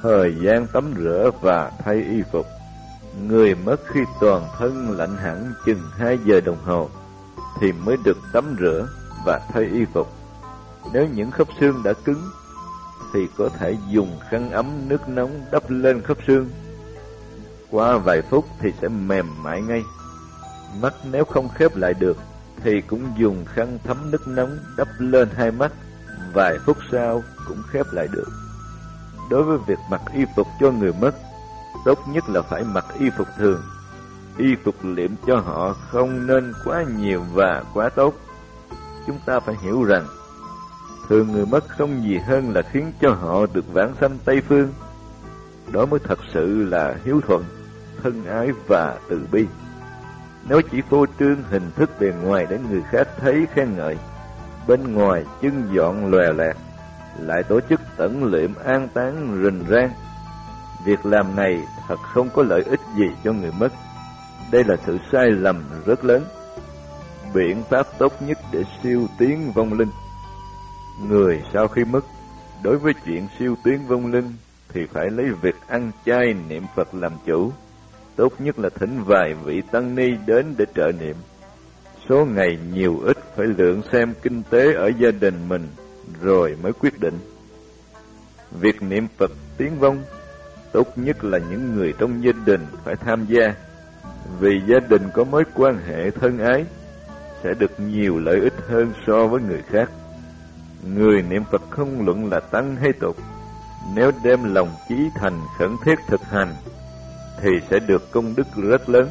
Thời gian tắm rửa và thay y phục. Người mất khi toàn thân lạnh hẳn chừng 2 giờ đồng hồ thì mới được tắm rửa và thay y phục. Nếu những khớp xương đã cứng thì có thể dùng khăn ấm nước nóng đắp lên khớp xương. Qua vài phút thì sẽ mềm mại ngay. Mắt nếu không khép lại được thì cũng dùng khăn thấm nước nóng đắp lên hai mắt, vài phút sau cũng khép lại được. Đối với việc mặc y phục cho người mất, tốt nhất là phải mặc y phục thường. Y phục liệm cho họ không nên quá nhiều và quá tốt. Chúng ta phải hiểu rằng thường người mất không gì hơn là khiến cho họ được vãng sanh Tây Phương. Đó mới thật sự là hiếu thuận, thân ái và từ bi. Nếu chỉ phô trương hình thức bề ngoài để người khác thấy khen ngợi, bên ngoài chưng dọn lòe loẹt, lại tổ chức tẩn liệm an táng rình rang, việc làm này thật không có lợi ích gì cho người mất. Đây là sự sai lầm rất lớn. Biện pháp tốt nhất để siêu tiến vong linh. Người sau khi mất, đối với chuyện siêu tiến vong linh thì phải lấy việc ăn chay niệm Phật làm chủ. Tốt nhất là thỉnh vài vị tăng ni đến để trợ niệm. Số ngày nhiều ít phải lượng xem kinh tế ở gia đình mình rồi mới quyết định. Việc niệm Phật tiến vong, tốt nhất là những người trong gia đình phải tham gia, vì gia đình có mối quan hệ thân ái, sẽ được nhiều lợi ích hơn so với người khác. Người niệm Phật không luận là tăng hay tục, nếu đem lòng chí thành khẩn thiết thực hành, thì sẽ được công đức rất lớn.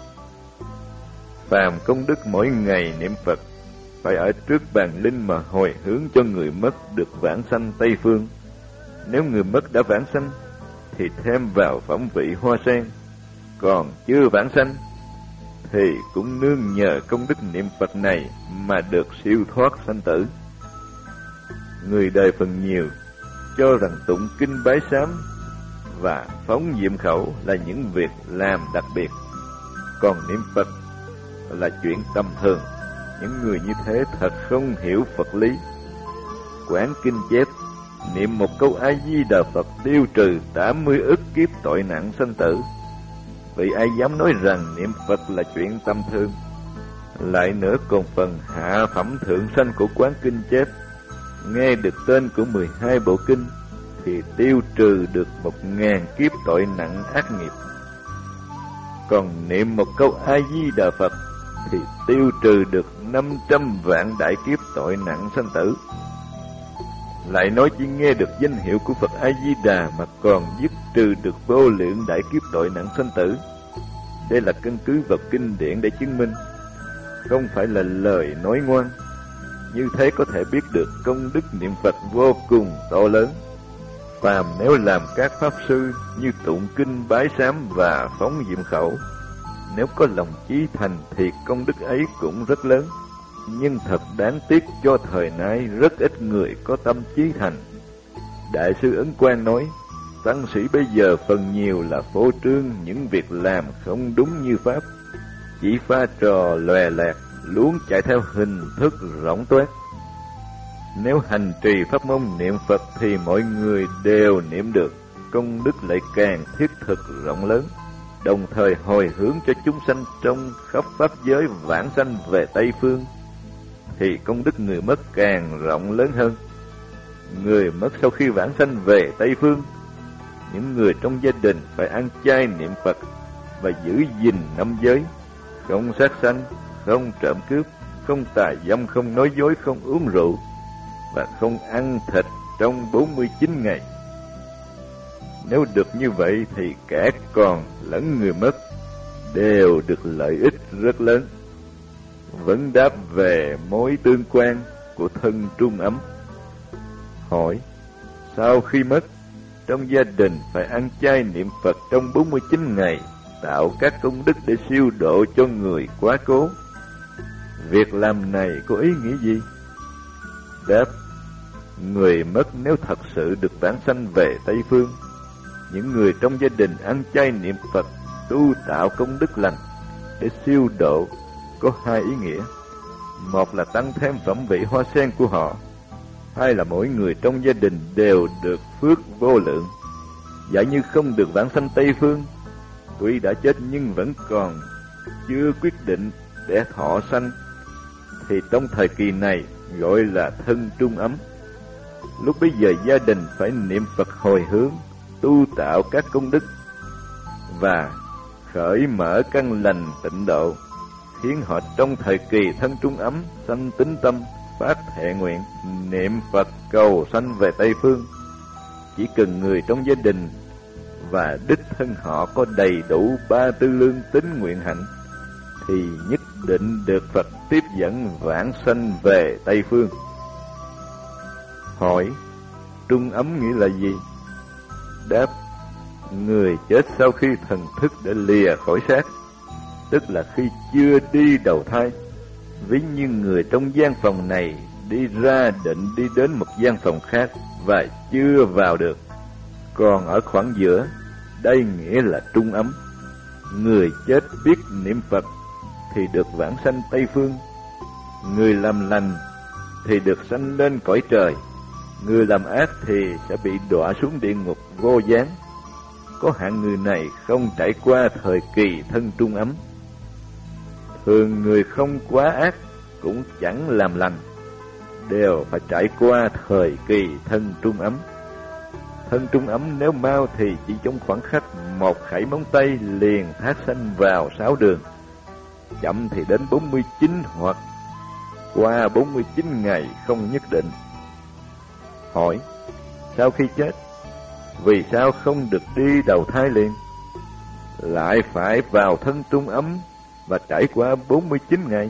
Phàm công đức mỗi ngày niệm Phật, phải ở trước bàn linh mà hồi hướng cho người mất được vãng sanh Tây Phương. Nếu người mất đã vãng sanh, thì thêm vào phẩm vị hoa sen. Còn chưa vãng sanh, thì cũng nương nhờ công đức niệm Phật này mà được siêu thoát sanh tử. Người đời phần nhiều cho rằng tụng kinh bái sám và phóng diệm khẩu là những việc làm đặc biệt, còn niệm Phật là chuyện tầm thường. Những người như thế thật không hiểu Phật lý. Quán kinh chép, niệm một câu A-di-đà Phật tiêu trừ 80 ức kiếp tội nặng sanh tử. Vậy ai dám nói rằng niệm Phật là chuyện tầm thường? Lại nữa còn phần hạ phẩm thượng sanh của quán kinh chép, nghe được tên của 12 bộ kinh thì tiêu trừ được 1000 kiếp tội nặng ác nghiệp. Còn niệm một câu A-di-đà Phật thì tiêu trừ được 500 vạn đại kiếp tội nặng sanh tử. Lại nói chỉ nghe được danh hiệu của Phật A-di-đà mà còn dứt trừ được vô lượng đại kiếp tội nặng sanh tử. Đây là căn cứ vào kinh điển để chứng minh, không phải là lời nói ngoan. Như thế có thể biết được công đức niệm Phật vô cùng to lớn. Phàm nếu làm các pháp sư như tụng kinh bái sám và phóng diệm khẩu, nếu có lòng chí thành thì công đức ấy cũng rất lớn. Nhưng thật đáng tiếc cho thời nay rất ít người có tâm chí thành. Đại sư Ấn Quang nói, tăng sĩ bây giờ phần nhiều là phô trương những việc làm không đúng như pháp, chỉ pha trò lòe loẹt, luống chạy theo hình thức rỗng toét. Nếu hành trì pháp môn niệm Phật thì mọi người đều niệm được, công đức lại càng thiết thực rộng lớn, đồng thời hồi hướng cho chúng sanh trong khắp pháp giới vãng sanh về Tây Phương, thì công đức người mất càng rộng lớn hơn. Người mất sau khi vãng sanh về Tây Phương, những người trong gia đình phải ăn chay niệm Phật và giữ gìn 5 giới, không sát sanh, không trộm cướp, không tà dâm, không nói dối, không uống rượu và không ăn thịt trong 49 ngày. Nếu được như vậy thì cả còn lẫn người mất đều được lợi ích rất lớn. Vấn đáp về mối tương quan của thân trung ấm. Hỏi, sau khi mất, trong gia đình phải ăn chay niệm Phật trong 49 ngày, tạo các công đức để siêu độ cho người quá cố. Việc làm này có ý nghĩa gì? Đáp, người mất nếu thật sự được vãng sanh về Tây Phương, những người trong gia đình ăn chay niệm Phật, tu tạo công đức lành để siêu độ có hai ý nghĩa. Một là tăng thêm phẩm vị hoa sen của họ, hai là mỗi người trong gia đình đều được phước vô lượng. giả như không được vãng sanh Tây Phương, tuy đã chết nhưng vẫn còn chưa quyết định để thọ sanh, thì trong thời kỳ này gọi là thân trung ấm. Lúc bấy giờ gia đình phải niệm Phật hồi hướng, tu tạo các công đức và khởi mở căn lành tịnh độ, khiến họ trong thời kỳ thân trung ấm sanh tín tâm, phát thệ nguyện, niệm Phật cầu sanh về Tây Phương. Chỉ cần người trong gia đình và đích thân họ có đầy đủ 3 tư lương tín nguyện hạnh, thì nhất định được Phật tiếp dẫn vãng sanh về Tây Phương. Hỏi: trung ấm nghĩa là gì? Đáp: người chết sau khi thần thức đã lìa khỏi xác, tức là khi chưa đi đầu thai. Ví như người trong gian phòng này đi ra định đi đến một gian phòng khác và chưa vào được, còn ở khoảng giữa, đây nghĩa là trung ấm. Người chết biết niệm Phật thì được vãng sanh Tây Phương. Người làm lành thì được sanh lên cõi trời. Người làm ác thì sẽ bị đọa xuống địa ngục vô gián. Có hạng người này không trải qua thời kỳ thân trung ấm. Thường người không quá ác cũng chẳng làm lành, đều phải trải qua thời kỳ thân trung ấm. Thân trung ấm nếu mau thì chỉ trong khoảng khắc một khẩy móng tay liền thác sanh vào 6 đường, chậm thì đến 49 hoặc qua 49 ngày không nhất định. Hỏi: sau khi chết, vì sao không được đi đầu thai liền, lại phải vào thân trung ấm và trải qua 49 ngày?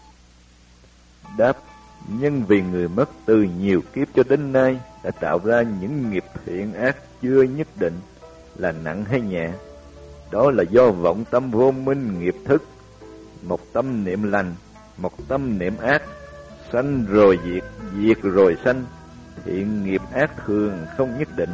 Đáp: nhân vì người mất từ nhiều kiếp cho đến nay đã tạo ra những nghiệp thiện ác chưa nhất định là nặng hay nhẹ. Đó là do vọng tâm vô minh nghiệp thức, một tâm niệm lành, một tâm niệm ác, sanh rồi diệt, diệt rồi sanh. Thiện nghiệp ác thường không nhất định.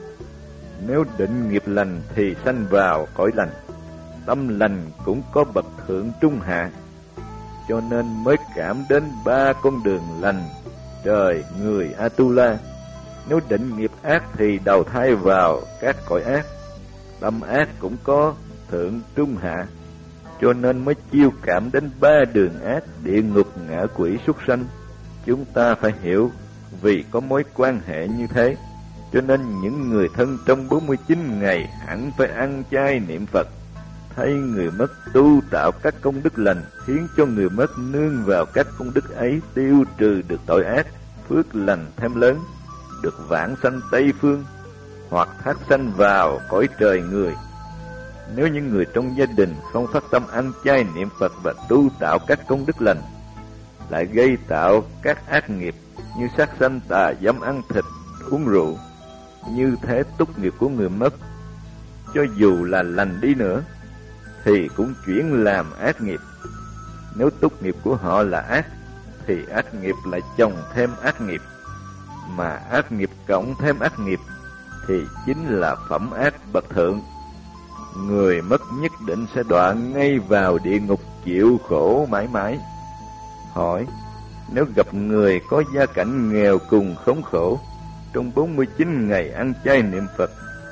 Nếu định nghiệp lành thì sanh vào cõi lành. Tâm lành cũng có bậc thượng trung hạ, cho nên mới cảm đến 3 con đường lành, trời, người, Atula. Nếu định nghiệp ác thì đầu thai vào các cõi ác. Tâm ác cũng có thượng trung hạ, cho nên mới chiêu cảm đến 3 đường ác, địa ngục, ngạ quỷ, súc sanh. Chúng ta phải hiểu vì có mối quan hệ như thế, cho nên những người thân trong 49 ngày hẳn phải ăn chay niệm Phật, thay người mất tu tạo các công đức lành, khiến cho người mất nương vào các công đức ấy tiêu trừ được tội ác, phước lành thêm lớn, được vãng sanh Tây Phương hoặc thác sanh vào cõi trời người. Nếu những người trong gia đình không phát tâm ăn chay niệm Phật và tu tạo các công đức lành, lại gây tạo các ác nghiệp như sát sanh, tà dâm, ăn thịt, uống rượu, như thế túc nghiệp của người mất, cho dù là lành đi nữa, thì cũng chuyển làm ác nghiệp. Nếu túc nghiệp của họ là ác, thì ác nghiệp lại chồng thêm ác nghiệp, mà ác nghiệp cộng thêm ác nghiệp thì chính là phẩm ác bậc thượng. Người mất nhất định sẽ đọa ngay vào địa ngục chịu khổ mãi mãi. Hỏi: nếu gặp người có gia cảnh nghèo cùng khốn khổ, trong 49 ngày ăn chay niệm Phật,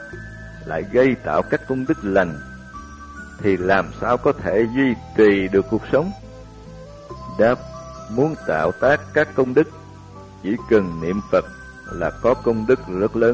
lại gây tạo các công đức lành, thì làm sao có thể duy trì được cuộc sống? Đáp: muốn tạo tác các công đức, chỉ cần niệm Phật là có công đức rất lớn.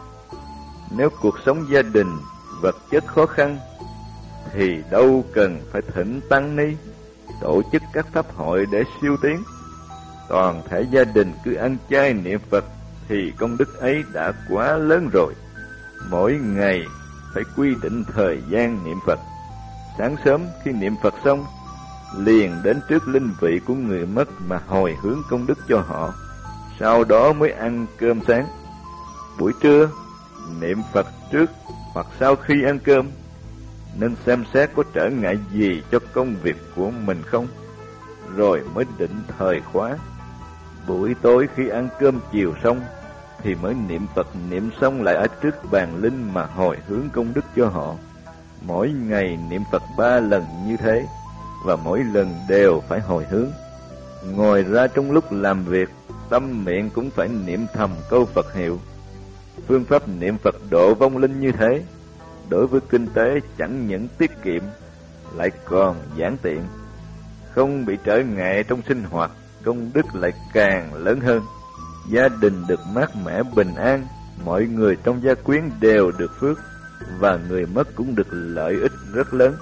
Nếu cuộc sống gia đình vật chất khó khăn, thì đâu cần phải thỉnh tăng ni, tổ chức các pháp hội để siêu tiến. Toàn thể gia đình cứ ăn chay niệm Phật thì công đức ấy đã quá lớn rồi. Mỗi ngày phải quy định thời gian niệm Phật. Sáng sớm khi niệm Phật xong, liền đến trước linh vị của người mất mà hồi hướng công đức cho họ, sau đó mới ăn cơm sáng. Buổi trưa niệm Phật trước hoặc sau khi ăn cơm, nên xem xét có trở ngại gì cho công việc của mình không, rồi mới định thời khóa. Buổi tối khi ăn cơm chiều xong, thì mới niệm Phật, niệm xong lại ở trước bàn linh mà hồi hướng công đức cho họ. Mỗi ngày niệm Phật 3 lần như thế, và mỗi lần đều phải hồi hướng. Ngồi ra trong lúc làm việc, tâm miệng cũng phải niệm thầm câu Phật hiệu. Phương pháp niệm Phật độ vong linh như thế, đối với kinh tế chẳng những tiết kiệm, lại còn giản tiện, không bị trở ngại trong sinh hoạt, công đức lại càng lớn hơn. Gia đình được mát mẻ bình an, mọi người trong gia quyến đều được phước, và người mất cũng được lợi ích rất lớn.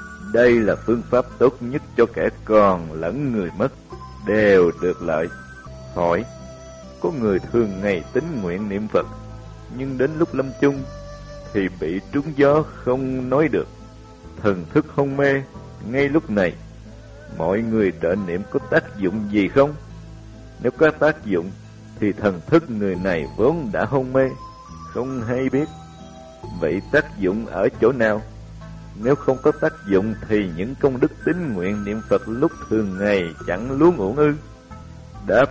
Đây là phương pháp tốt nhất cho kẻ còn lẫn người mất, đều được lợi. Hỏi, có người thường ngày tín nguyện niệm Phật, nhưng đến lúc lâm chung thì bị trúng gió không nói được, thần thức hôn mê. Ngay lúc này, mọi người trợ niệm có tác dụng gì không? Nếu có tác dụng, thì thần thức người này vốn đã hôn mê, không hay biết. Vậy tác dụng ở chỗ nào? Nếu không có tác dụng thì những công đức tín nguyện niệm Phật lúc thường ngày chẳng luống uổng ư? Đáp,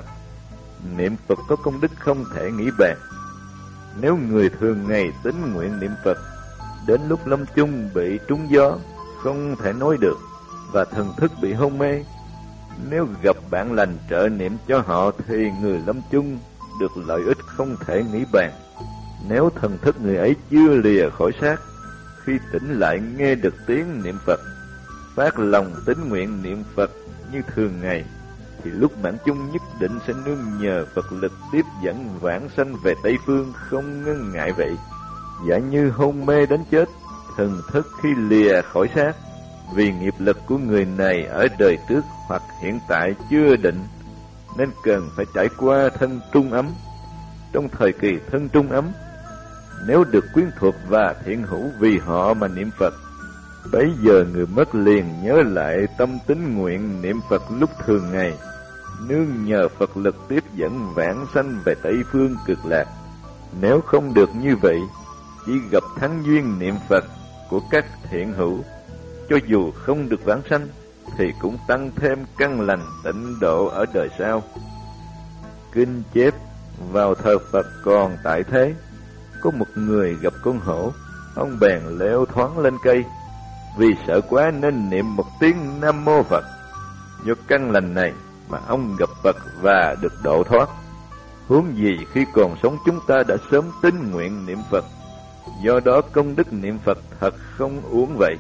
niệm Phật có công đức không thể nghĩ bàn. Nếu người thường ngày tín nguyện niệm Phật, đến lúc lâm chung bị trúng gió, không thể nói được, và thần thức bị hôn mê, nếu gặp bạn lành trợ niệm cho họ thì người lâm chung được lợi ích không thể nghĩ bàn. Nếu thần thức người ấy chưa lìa khỏi xác, khi tỉnh lại nghe được tiếng niệm Phật, phát lòng tín nguyện niệm Phật như thường ngày, thì lúc mạng chung nhất định sẽ nương nhờ Phật lực tiếp dẫn vãng sanh về Tây Phương, không ngưng ngại vậy. Giả như hôn mê đến chết, thần thức khi lìa khỏi xác, vì nghiệp lực của người này ở đời trước hoặc hiện tại chưa định, nên cần phải trải qua thân trung ấm. Trong thời kỳ thân trung ấm, nếu được quyến thuộc và thiện hữu vì họ mà niệm Phật, bấy giờ người mất liền nhớ lại tâm tín nguyện niệm Phật lúc thường ngày, nương nhờ Phật lực tiếp dẫn vãng sanh về Tây Phương cực lạc. Nếu không được như vậy, chỉ gặp thắng duyên niệm Phật của các thiện hữu, cho dù không được vãng sanh thì cũng tăng thêm căn lành tịnh độ ở đời sau. Kinh chép, vào thờ Phật còn tại thế, có một người gặp con hổ, ông bèn leo thoáng lên cây, vì sợ quá nên niệm một tiếng Nam Mô Phật. Do căn lành này mà ông gặp Phật và được độ thoát. Huống gì khi còn sống chúng ta đã sớm tín nguyện niệm Phật, do đó công đức niệm Phật thật không uổng vậy.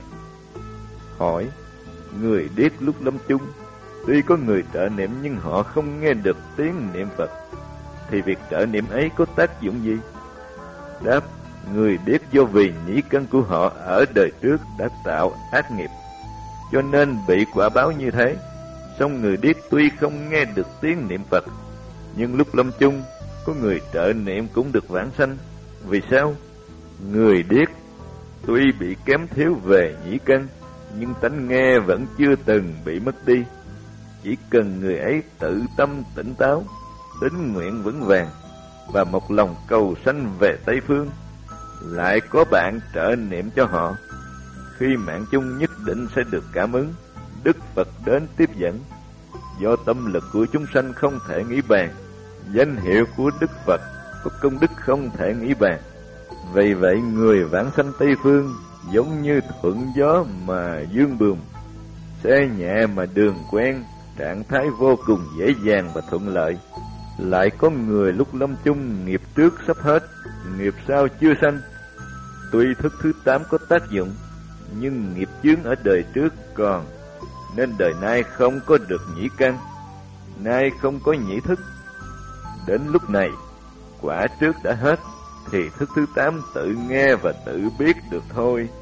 Hỏi, người điếc lúc lâm chung, tuy có người trợ niệm nhưng họ không nghe được tiếng niệm Phật, thì việc trợ niệm ấy có tác dụng gì? Đáp, người điếc do vì nhĩ căn của họ ở đời trước đã tạo ác nghiệp, cho nên bị quả báo như thế. Song người điếc tuy không nghe được tiếng niệm Phật, nhưng lúc lâm chung có người trợ niệm cũng được vãng sanh. Vì sao? Người điếc tuy bị kém thiếu về nhĩ căn, nhưng tánh nghe vẫn chưa từng bị mất đi. Chỉ cần người ấy tự tâm tỉnh táo, tín nguyện vững vàng, và một lòng cầu sanh về Tây Phương, lại có bạn trợ niệm cho họ, khi mạng chung nhất định sẽ được cảm ứng, Đức Phật đến tiếp dẫn. Do tâm lực của chúng sanh không thể nghĩ bàn, danh hiệu của Đức Phật có công đức không thể nghĩ bàn. Vì vậy người vãng sanh Tây Phương giống như thuận gió mà dương buồm, xe nhẹ mà đường quen, trạng thái vô cùng dễ dàng và thuận lợi. Lại có người lúc lâm chung nghiệp trước sắp hết, nghiệp sau chưa sanh. Tuy thức thứ 8 có tác dụng, nhưng nghiệp chướng ở đời trước còn, nên đời nay không có được nhĩ căn, nay không có nhĩ thức. Đến lúc này, quả trước đã hết, thì thức thứ 8 tự nghe và tự biết được thôi.